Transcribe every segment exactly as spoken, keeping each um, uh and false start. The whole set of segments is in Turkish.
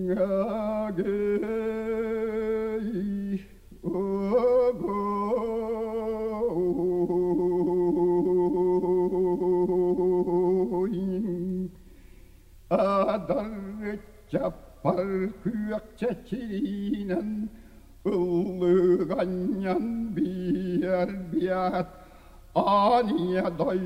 징하게 오고잉 아들 자팔 güakçeçinin ıllıganyan bir biat aniye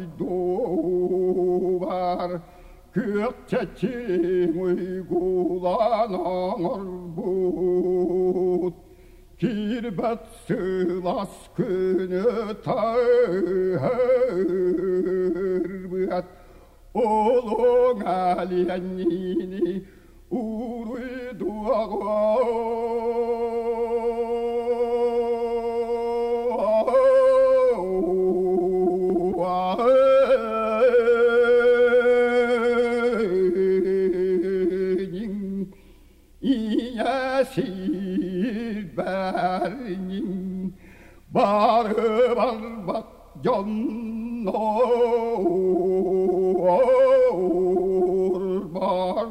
dayduvar güakçeçin uygulanır but kirbet sılas günü tağır biat olun aliyenini silbernin barı var bak canor bar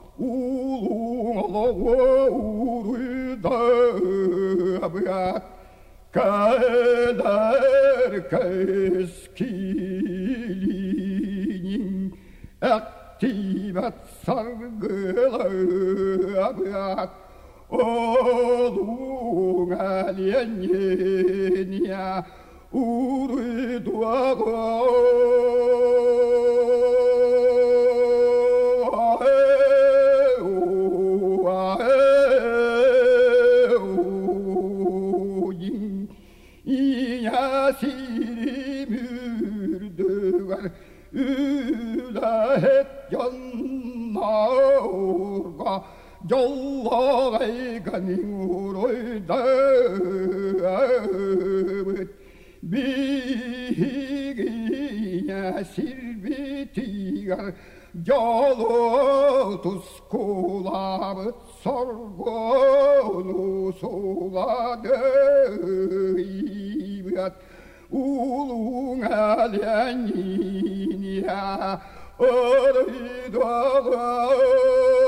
ulurda bırak kader keskilinin aktivat sargılı bırak olun aliyenin ya urduago Siri mürdügar ülahet yanna orga Yallagayganing uroydabıt Bihigiye sirbitigar Yalı tuskulabıt sorgolu suladıybıt Ulun alenin ya oraydagar